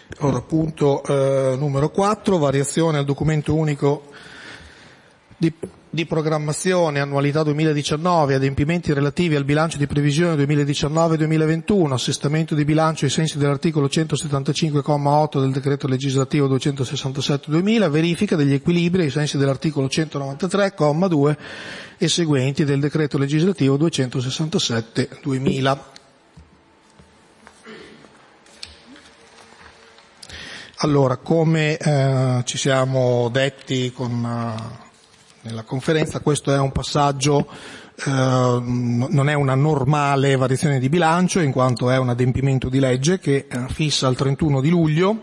Ora, punto numero 4, variazione al documento unico di programmazione annualità 2019, adempimenti relativi al bilancio di previsione 2019-2021, assestamento di bilancio ai sensi dell'articolo 175,8 del decreto legislativo 267/2000, verifica degli equilibri ai sensi dell'articolo 193,2 e seguenti del decreto legislativo 267/2000. Allora, come ci siamo detti nella conferenza, questo è un passaggio, non è una normale variazione di bilancio, in quanto è un adempimento di legge che fissa il 31 di luglio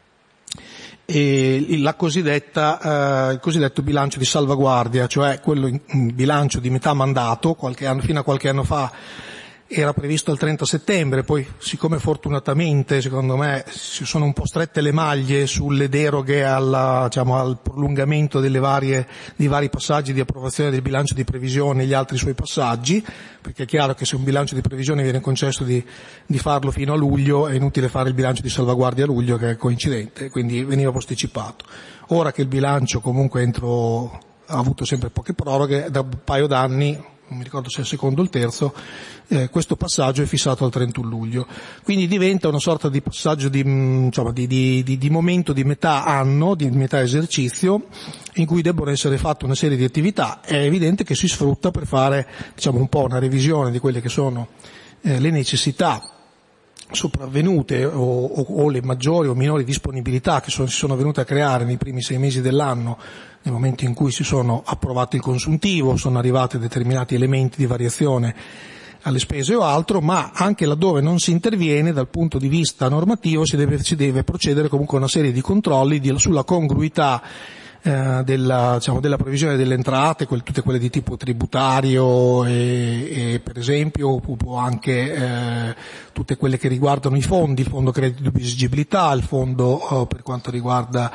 e il cosiddetto bilancio di salvaguardia, cioè il bilancio di metà mandato, fino a qualche anno fa era previsto al 30 settembre, poi siccome fortunatamente, secondo me, si sono un po' strette le maglie sulle deroghe al prolungamento dei vari passaggi di approvazione del bilancio di previsione e gli altri suoi passaggi, perché è chiaro che se un bilancio di previsione viene concesso di farlo fino a luglio, è inutile fare il bilancio di salvaguardia a luglio, che è coincidente, quindi veniva posticipato. Ora che il bilancio comunque ha avuto sempre poche proroghe, da un paio d'anni, non mi ricordo se è il secondo o il terzo, questo passaggio è fissato al 31 luglio. Quindi diventa una sorta di passaggio di momento di metà anno, di metà esercizio, in cui debbono essere fatte una serie di attività. È evidente che si sfrutta per fare, un po' una revisione di quelle che sono le necessità sopravvenute o le maggiori o minori disponibilità che si sono venute a creare nei primi 6 mesi dell'anno, nel momento in cui si sono approvati il consuntivo, sono arrivati determinati elementi di variazione alle spese o altro, ma anche laddove non si interviene dal punto di vista normativo si deve procedere comunque a una serie di controlli sulla congruità della previsione delle entrate, tutte quelle di tipo tributario e per esempio o anche tutte quelle che riguardano i fondi, il fondo credito di esigibilità, il fondo per quanto riguarda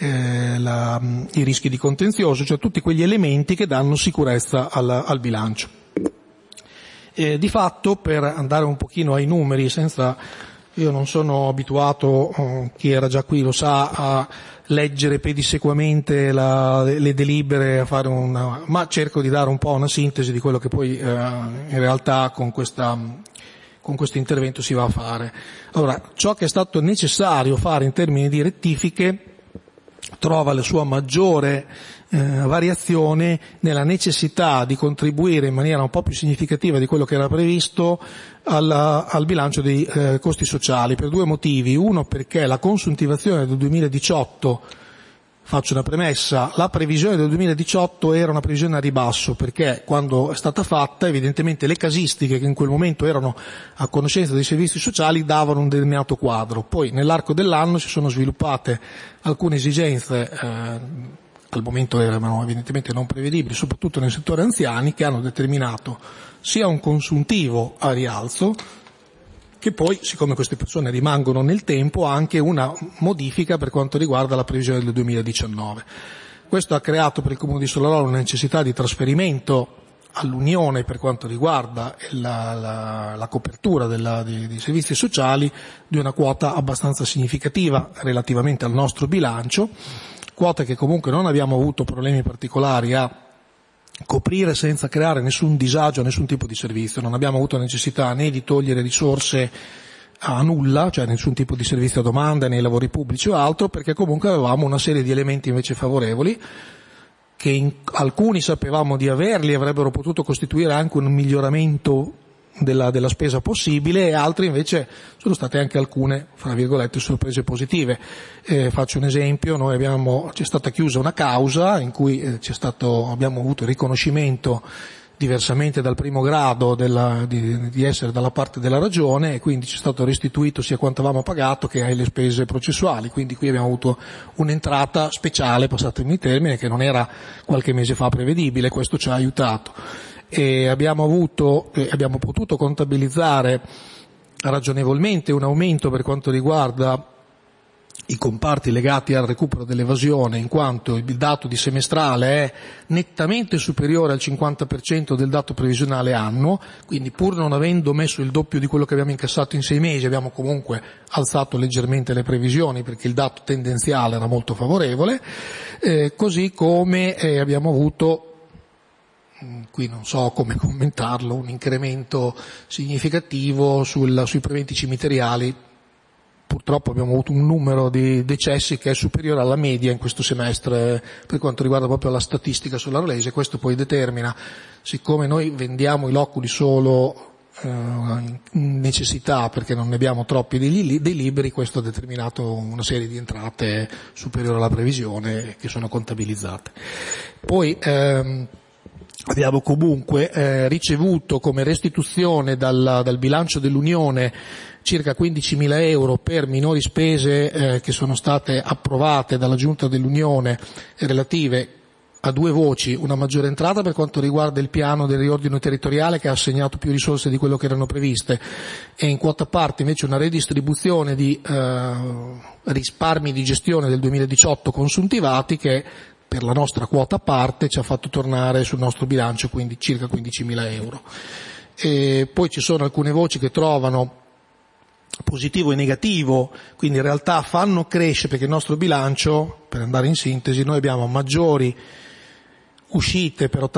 i rischi di contenzioso, cioè tutti quegli elementi che danno sicurezza al bilancio. Di fatto, per andare un pochino ai numeri, io non sono abituato, chi era già qui lo sa, a leggere pedissequamente le delibere, ma cerco di dare un po' una sintesi di quello che poi in realtà con questo intervento si va a fare. Allora, ciò che è stato necessario fare in termini di rettifiche trova la sua maggiore variazione nella necessità di contribuire in maniera un po' più significativa di quello che era previsto al bilancio dei costi sociali, per 2 motivi. Uno, perché la consuntivazione del 2018, faccio una premessa, la previsione del 2018 era una previsione a ribasso, perché quando è stata fatta evidentemente le casistiche che in quel momento erano a conoscenza dei servizi sociali davano un determinato quadro. Poi nell'arco dell'anno si sono sviluppate alcune esigenze al momento erano evidentemente non prevedibili, soprattutto nel settore anziani, che hanno determinato sia un consuntivo a rialzo, che poi, siccome queste persone rimangono nel tempo, anche una modifica per quanto riguarda la previsione del 2019. Questo ha creato per il Comune di Sollarolo una necessità di trasferimento all'Unione per quanto riguarda la copertura dei servizi sociali di una quota abbastanza significativa relativamente al nostro bilancio, quote che comunque non abbiamo avuto problemi particolari a coprire senza creare nessun disagio a nessun tipo di servizio. Non abbiamo avuto necessità né di togliere risorse a nulla, cioè nessun tipo di servizio a domanda nei lavori pubblici o altro, perché comunque avevamo una serie di elementi invece favorevoli che alcuni sapevamo di averli e avrebbero potuto costituire anche un miglioramento della spesa possibile, e altri invece sono state anche alcune, fra virgolette, sorprese positive. Faccio un esempio: c'è stata chiusa una causa in cui abbiamo avuto il riconoscimento, diversamente dal primo grado, di essere dalla parte della ragione, e quindi ci è stato restituito sia quanto avevamo pagato che le spese processuali. Quindi qui abbiamo avuto un'entrata speciale, passatemi il termine, che non era qualche mese fa prevedibile. Questo ci ha aiutato. E abbiamo potuto contabilizzare ragionevolmente un aumento per quanto riguarda i comparti legati al recupero dell'evasione, in quanto il dato di semestrale è nettamente superiore al 50% del dato previsionale annuo, quindi pur non avendo messo il doppio di quello che abbiamo incassato in 6 mesi, abbiamo comunque alzato leggermente le previsioni perché il dato tendenziale era molto favorevole, così come abbiamo avuto, qui non so come commentarlo, un incremento significativo sui preventi cimiteriali. Purtroppo abbiamo avuto un numero di decessi che è superiore alla media in questo semestre per quanto riguarda proprio la statistica sull'Arlese. Questo poi determina, siccome noi vendiamo i loculi solo in necessità perché non ne abbiamo troppi dei liberi, questo ha determinato una serie di entrate superiori alla previsione che sono contabilizzate. Poi abbiamo comunque ricevuto come restituzione dal bilancio dell'Unione circa 15.000 euro per minori spese che sono state approvate dalla Giunta dell'Unione relative a 2 voci: una maggiore entrata per quanto riguarda il piano del riordino territoriale che ha assegnato più risorse di quello che erano previste, e in quota parte invece una redistribuzione di risparmi di gestione del 2018 consuntivati che per la nostra quota parte ci ha fatto tornare sul nostro bilancio quindi circa 15.000 euro. E poi ci sono alcune voci che trovano positivo e negativo, quindi in realtà fanno crescere, perché il nostro bilancio, per andare in sintesi, noi abbiamo maggiori uscite per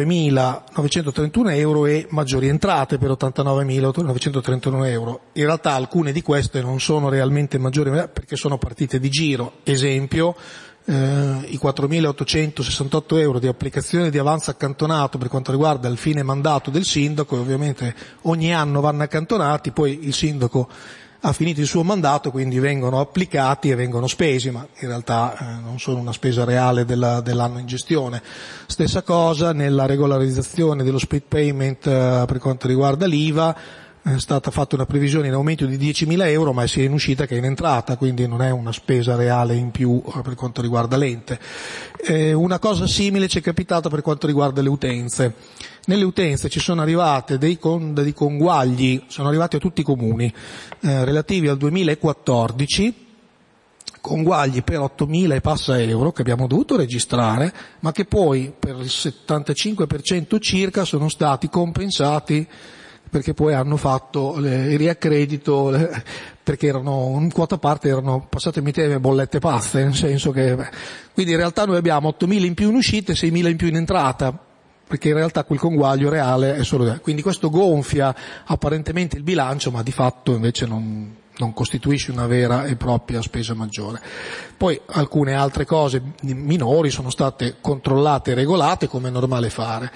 89.931 euro e maggiori entrate per 89.931 euro. In realtà alcune di queste non sono realmente maggiori perché sono partite di giro. Esempio, i 4.868 euro di applicazione di avanzo accantonato per quanto riguarda il fine mandato del sindaco, ovviamente ogni anno vanno accantonati, poi il sindaco ha finito il suo mandato, quindi vengono applicati e vengono spesi, ma in realtà non sono una spesa reale dell'anno in gestione. Stessa cosa nella regolarizzazione dello split payment per quanto riguarda l'IVA, è stata fatta una previsione in aumento di 10.000 euro, ma è sia in uscita che in entrata, quindi non è una spesa reale in più per quanto riguarda l'ente. Una cosa simile ci è capitata per quanto riguarda le utenze. Nelle utenze ci sono arrivate dei conguagli, sono arrivati a tutti i comuni, relativi al 2014, conguagli per 8.000 e passa euro che abbiamo dovuto registrare, ma che poi per il 75% circa sono stati compensati perché poi hanno fatto il riaccredito, perché erano in quota parte, erano passatemi termine bollette pazze, nel senso che quindi in realtà noi abbiamo 8.000 in più in uscita e 6.000 in più in entrata, perché in realtà quel conguaglio reale è solo, quindi questo gonfia apparentemente il bilancio, ma di fatto invece non costituisce una vera e propria spesa maggiore. Poi alcune altre cose minori sono state controllate e regolate come è normale fare.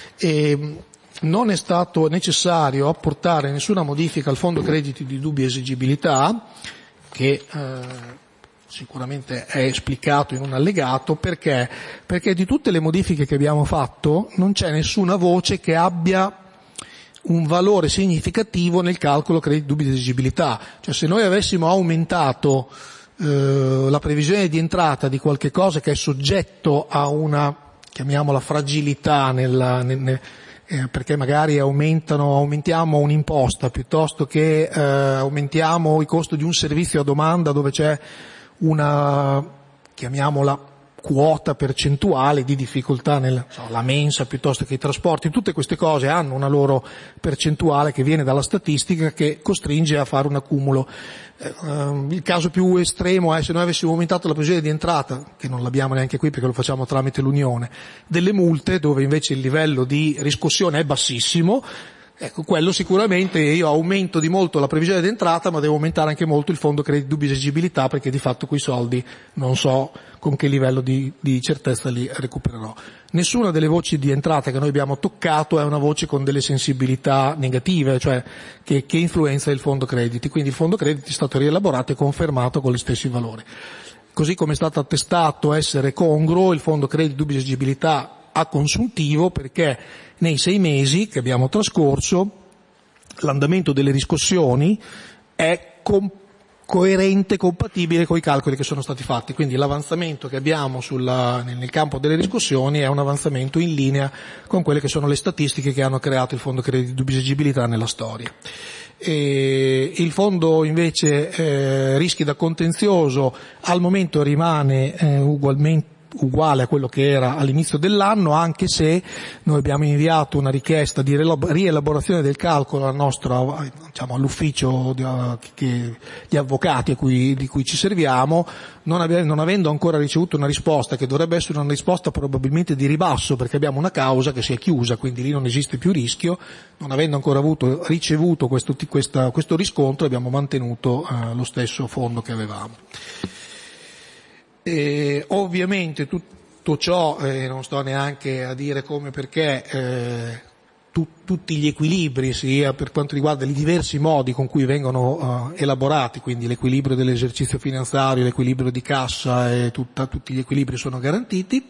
Non è stato necessario apportare nessuna modifica al fondo crediti di dubbia esigibilità, che sicuramente è esplicato in un allegato. Perché di tutte le modifiche che abbiamo fatto non c'è nessuna voce che abbia un valore significativo nel calcolo crediti dubbi di esigibilità. Cioè, se noi avessimo aumentato la previsione di entrata di qualche cosa che è soggetto a una, chiamiamola, fragilità perché magari aumentiamo un'imposta piuttosto che aumentiamo il costo di un servizio a domanda dove c'è una, chiamiamola, quota percentuale di difficoltà la mensa piuttosto che i trasporti, tutte queste cose hanno una loro percentuale che viene dalla statistica che costringe a fare un accumulo. Il caso più estremo è se noi avessimo aumentato la previsione di entrata, che non l'abbiamo neanche qui perché lo facciamo tramite l'Unione, delle multe dove invece il livello di riscossione è bassissimo. Ecco, quello sicuramente io aumento di molto la previsione di entrata, ma devo aumentare anche molto il fondo crediti dubbi esigibilità, perché di fatto quei soldi non so con che livello di certezza li recupererò. Nessuna delle voci di entrata che noi abbiamo toccato è una voce con delle sensibilità negative, cioè che influenza il fondo crediti, quindi il fondo crediti è stato rielaborato e confermato con gli stessi valori. Così come è stato attestato essere congruo il fondo crediti dubbi esigibilità a consuntivo, perché nei 6 mesi che abbiamo trascorso l'andamento delle riscossioni è coerente, compatibile con i calcoli che sono stati fatti, quindi l'avanzamento che abbiamo nel campo delle riscossioni è un avanzamento in linea con quelle che sono le statistiche che hanno creato il fondo crediti dubbi esigibilità nella storia. Il fondo invece rischi da contenzioso al momento rimane uguale a quello che era all'inizio dell'anno, anche se noi abbiamo inviato una richiesta di rielaborazione del calcolo all'ufficio di avvocati di cui ci serviamo, non avendo ancora ricevuto una risposta, che dovrebbe essere una risposta probabilmente di ribasso, perché abbiamo una causa che si è chiusa, quindi lì non esiste più rischio. Non avendo ancora ricevuto questo riscontro, abbiamo mantenuto lo stesso fondo che avevamo. Ovviamente tutto ciò, non sto neanche a dire come, perché tutti gli equilibri, sia per quanto riguarda i diversi modi con cui vengono elaborati, quindi l'equilibrio dell'esercizio finanziario, l'equilibrio di cassa e tutti gli equilibri sono garantiti.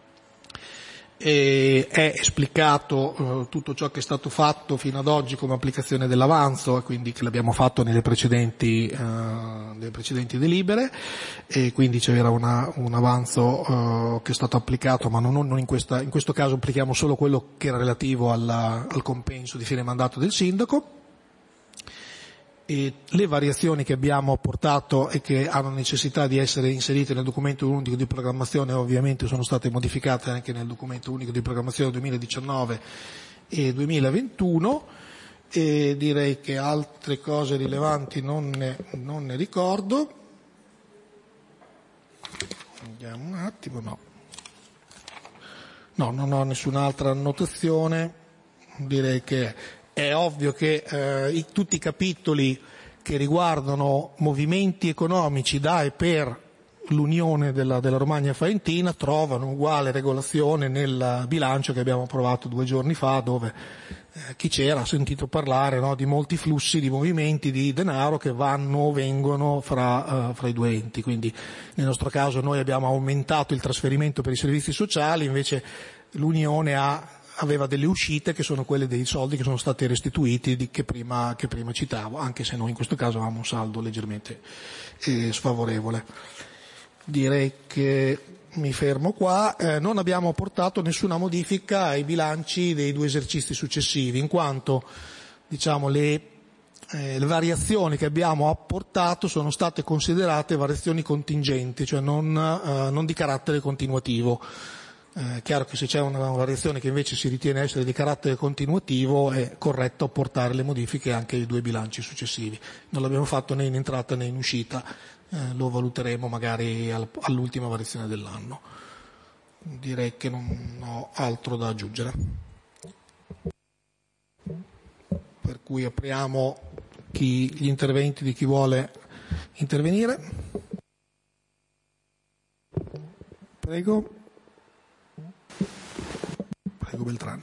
È esplicato tutto ciò che è stato fatto fino ad oggi come applicazione dell'avanzo, e quindi che l'abbiamo fatto nelle precedenti delibere, e quindi c'era un avanzo che è stato applicato, ma non in questo caso applichiamo solo quello che era relativo al compenso di fine mandato del sindaco. E le variazioni che abbiamo apportato e che hanno necessità di essere inserite nel documento unico di programmazione ovviamente sono state modificate anche nel documento unico di programmazione 2019 e 2021, e direi che altre cose rilevanti non ne ricordo. Andiamo un attimo, no, non ho nessun'altra annotazione. Direi che è ovvio che tutti i capitoli che riguardano movimenti economici da e per l'Unione della Romagna Faentina trovano uguale regolazione nel bilancio che abbiamo approvato 2 giorni fa, dove chi c'era ha sentito parlare, no, di molti flussi di movimenti di denaro che vanno o vengono fra i due enti. Quindi nel nostro caso noi abbiamo aumentato il trasferimento per i servizi sociali, invece l'Unione aveva delle uscite che sono quelle dei soldi che sono stati restituiti che prima citavo, anche se noi in questo caso avevamo un saldo leggermente sfavorevole. Direi che mi fermo qua. Non abbiamo apportato nessuna modifica ai bilanci dei 2 esercizi successivi, in quanto le variazioni che abbiamo apportato sono state considerate variazioni contingenti, cioè non di carattere continuativo. Chiaro che se c'è una variazione che invece si ritiene essere di carattere continuativo è corretto apportare le modifiche anche ai 2 bilanci successivi. Non l'abbiamo fatto né in entrata né in uscita, lo valuteremo magari all'ultima variazione dell'anno. Direi che non ho altro da aggiungere. Per cui apriamo gli interventi di chi vuole intervenire. Prego Beltrán.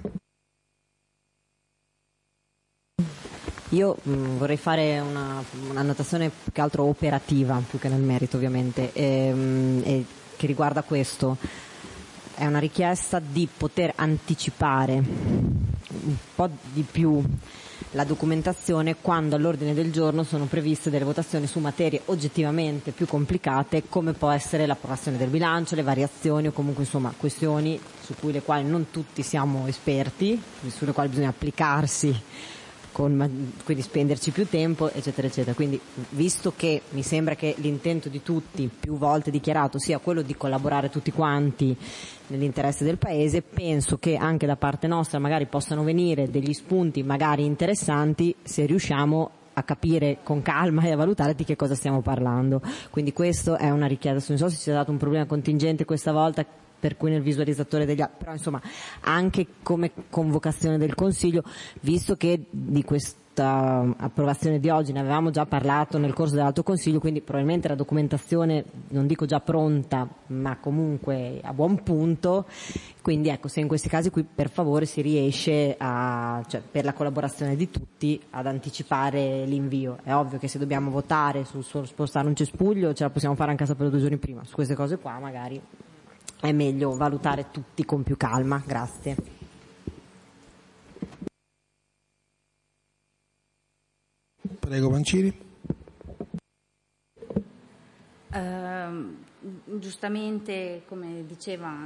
Io vorrei fare un'annotazione più che altro operativa, più che nel merito ovviamente, e che riguarda questo. È una richiesta di poter anticipare un po' di più la documentazione quando all'ordine del giorno sono previste delle votazioni su materie oggettivamente più complicate, come può essere l'approvazione del bilancio, le variazioni o comunque insomma questioni su cui le quali non tutti siamo esperti, sulle quali bisogna applicarsi, quindi spenderci più tempo, eccetera eccetera. Quindi, visto che mi sembra che l'intento di tutti, più volte dichiarato, sia quello di collaborare tutti quanti nell'interesse del Paese, penso che anche da parte nostra magari possano venire degli spunti magari interessanti se riusciamo a capire con calma e a valutare di che cosa stiamo parlando. Quindi questo è una richiesta. Non so se ci sia stato un problema contingente questa volta, per cui nel visualizzatore però insomma anche come convocazione del Consiglio, visto che di questa approvazione di oggi ne avevamo già parlato nel corso dell'Alto Consiglio, quindi probabilmente la documentazione non dico già pronta ma comunque a buon punto, quindi ecco, se in questi casi qui per favore si riesce cioè per la collaborazione di tutti ad anticipare l'invio. È ovvio che se dobbiamo votare sul spostare un cespuglio ce la possiamo fare anche a sapere 2 giorni prima, su queste cose qua magari è meglio valutare tutti con più calma. Grazie. Prego Mancini. Giustamente, come diceva,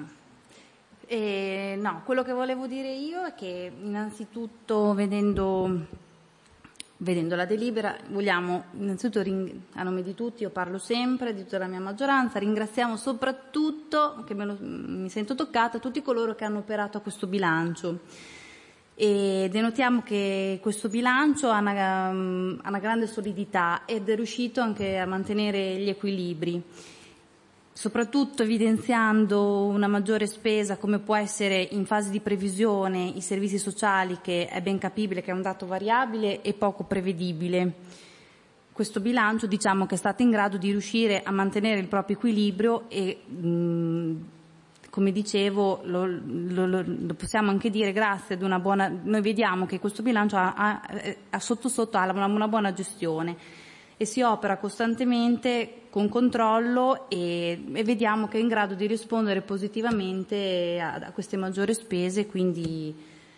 no, quello che volevo dire io è che innanzitutto vedendo vedendo la delibera, vogliamo innanzitutto, a nome di tutti, io parlo sempre, di tutta la mia maggioranza, ringraziamo soprattutto, che mi sento toccata, tutti coloro che hanno operato a questo bilancio. E denotiamo che questo bilancio ha una grande solidità ed è riuscito anche a mantenere gli equilibri, soprattutto evidenziando una maggiore spesa come può essere in fase di previsione i servizi sociali, che è ben capibile che è un dato variabile e poco prevedibile. Questo bilancio, diciamo, che è stato in grado di riuscire a mantenere il proprio equilibrio e come dicevo, lo possiamo anche dire grazie ad una buona. Noi vediamo che questo bilancio ha sotto ha una buona gestione e si opera costantemente con controllo e vediamo che è in grado di rispondere positivamente a queste maggiori spese. Quindi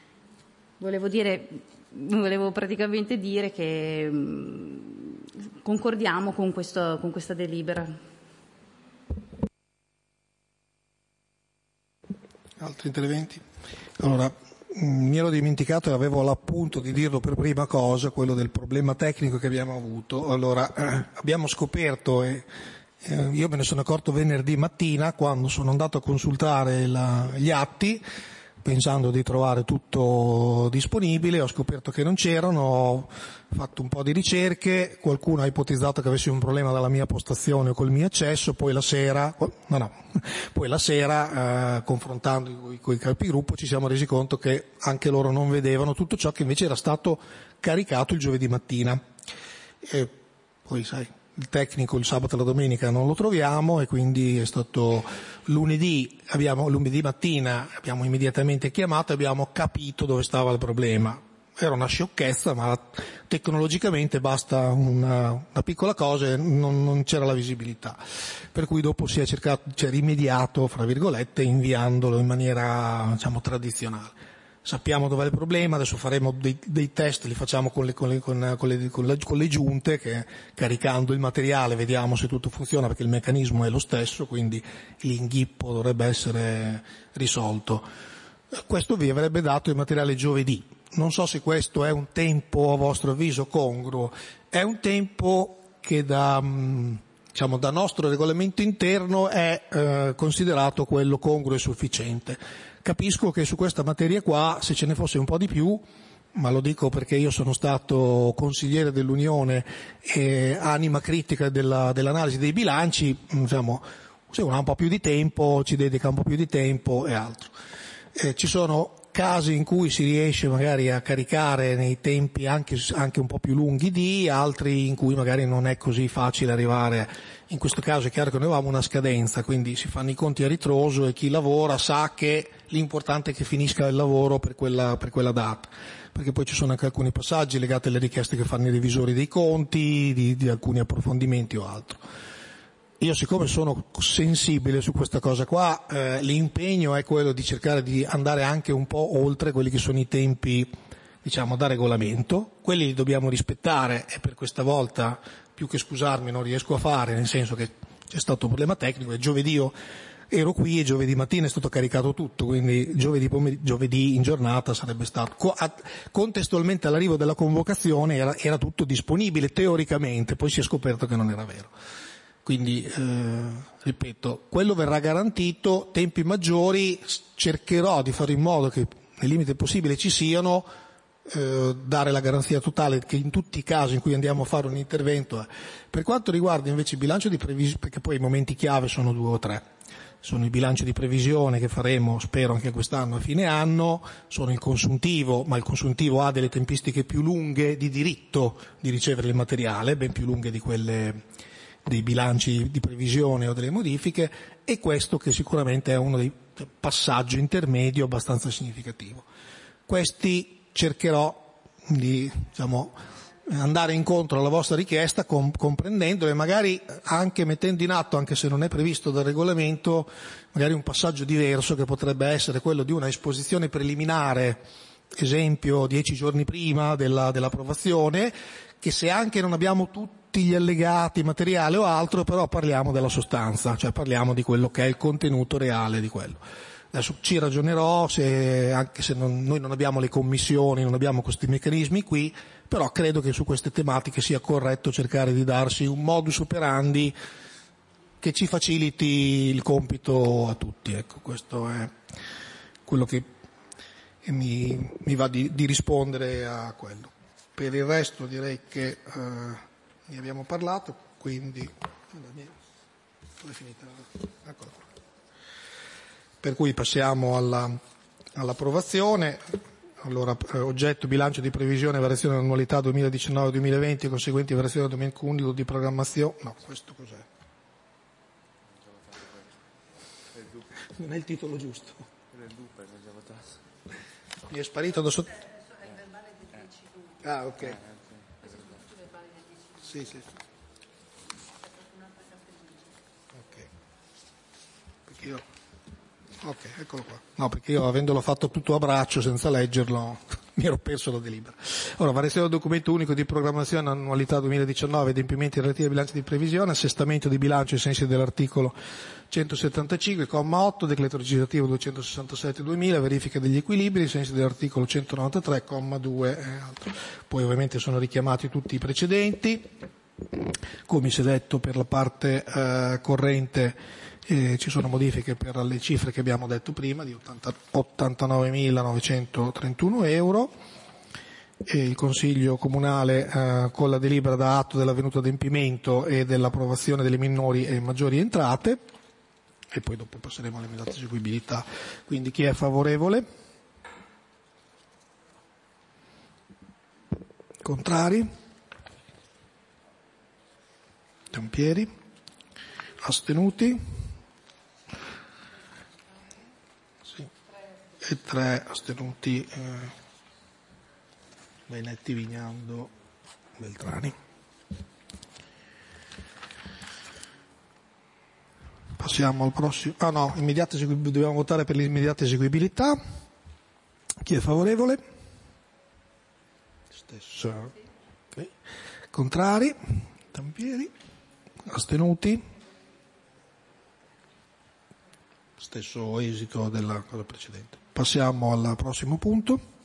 volevo praticamente dire che concordiamo con questa delibera. Altri interventi? Allora, mi ero dimenticato e avevo l'appunto di dirlo per prima cosa, quello del problema tecnico che abbiamo avuto. Allora, abbiamo scoperto, io me ne sono accorto venerdì mattina quando sono andato a consultare gli atti, pensando di trovare tutto disponibile, ho scoperto che non c'erano, ho fatto un po' di ricerche, qualcuno ha ipotizzato che avessi un problema dalla mia postazione o col mio accesso, poi la sera, confrontando con i capigruppo ci siamo resi conto che anche loro non vedevano tutto ciò che invece era stato caricato il giovedì mattina. E poi sai, il tecnico il sabato e la domenica non lo troviamo e quindi è stato lunedì mattina abbiamo immediatamente chiamato e abbiamo capito dove stava il problema. Era una sciocchezza, ma tecnologicamente basta una piccola cosa e non c'era la visibilità. Per cui dopo si è rimediato, fra virgolette, inviandolo in maniera, diciamo, tradizionale. Sappiamo dov'è il problema, adesso faremo dei test, li facciamo con le giunte, che caricando il materiale vediamo se tutto funziona, perché il meccanismo è lo stesso, quindi l'inghippo dovrebbe essere risolto. Questo vi avrebbe dato il materiale giovedì. Non so se questo è un tempo, a vostro avviso, congruo. È un tempo che da nostro regolamento interno è considerato quello congruo e sufficiente. Capisco che su questa materia qua, se ce ne fosse un po' di più, ma lo dico perché io sono stato consigliere dell'Unione e anima critica dell'analisi dei bilanci, se uno ha un po' più di tempo, ci dedica un po' più di tempo e altro. Ci sono casi in cui si riesce magari a caricare nei tempi anche un po' più lunghi altri in cui magari non è così facile arrivare. In questo caso è chiaro che noi avevamo una scadenza, quindi si fanno i conti a ritroso e chi lavora sa che l'importante è che finisca il lavoro per quella data, perché poi ci sono anche alcuni passaggi legati alle richieste che fanno i revisori dei conti, di alcuni approfondimenti o altro. Io, siccome sono sensibile su questa cosa qua, l'impegno è quello di cercare di andare anche un po' oltre quelli che sono i tempi, da regolamento. Quelli li dobbiamo rispettare e per questa volta, più che scusarmi, non riesco a fare, nel senso che c'è stato un problema tecnico e giovedì io ero qui e giovedì mattina è stato caricato tutto, quindi giovedì in giornata sarebbe stato, contestualmente all'arrivo della convocazione era tutto disponibile teoricamente, poi si è scoperto che non era vero. Quindi, ripeto, quello verrà garantito, tempi maggiori, cercherò di fare in modo che nel limite possibile ci siano, dare la garanzia totale che in tutti i casi in cui andiamo a fare un intervento. Per quanto riguarda invece il bilancio di previsione, perché poi i momenti chiave sono 2 o 3, sono il bilancio di previsione che faremo, spero anche quest'anno a fine anno, sono il consuntivo, ma il consuntivo ha delle tempistiche più lunghe di diritto di ricevere il materiale, ben più lunghe di quelle dei bilanci di previsione o delle modifiche, e questo che sicuramente è uno dei passaggi intermedio abbastanza significativo. Questi cercherò di andare incontro alla vostra richiesta comprendendolo e magari anche mettendo in atto, anche se non è previsto dal regolamento, magari un passaggio diverso che potrebbe essere quello di una esposizione preliminare, esempio 10 giorni prima dell'approvazione, che se anche non abbiamo tutti gli allegati, materiale o altro, però parliamo della sostanza, cioè parliamo di quello che è il contenuto reale di quello. Adesso ci ragionerò, anche se noi non abbiamo le commissioni, non abbiamo questi meccanismi qui, però credo che su queste tematiche sia corretto cercare di darsi un modus operandi che ci faciliti il compito a tutti. Ecco, questo è quello che mi va di rispondere a quello. Per il resto direi che ne abbiamo parlato, quindi dove è finita? Eccola qua. Per cui passiamo all'approvazione. Allora, oggetto bilancio di previsione, variazione dell'annualità 2019-2020 e conseguenti variazioni del documento unico di programmazione. No, questo cos'è? Non è il titolo giusto. Mi è sparito da sotto. Ah, ok. Sì. Ok. Ok, eccolo qua. No, perché io avendolo fatto tutto a braccio senza leggerlo mi ero perso la delibera. Ora, variazione del documento unico di programmazione annualità 2019, adempimenti relativi ai bilanci di previsione, assestamento di bilancio ai sensi dell'articolo 175,8, decreto legislativo 267/2000, verifica degli equilibri ai sensi dell'articolo 193,2 e altro. Poi ovviamente sono richiamati tutti i precedenti. Come si è detto, per la parte corrente ci sono modifiche per le cifre che abbiamo detto prima di 89.931 euro. E il Consiglio Comunale con la delibera dà atto dell'avvenuto adempimento e dell'approvazione delle minori e maggiori entrate, e poi dopo passeremo all'immediata eseguibilità. Quindi chi è favorevole? Contrari? Tampieri? Astenuti? E 3 astenuti, Benetti, Vignando, Beltrani. Passiamo al prossimo. Dobbiamo votare per l'immediata eseguibilità. Chi è favorevole? Stesso. Okay. Contrari? Tampieri? Astenuti? Stesso esito della cosa precedente. Passiamo al prossimo punto.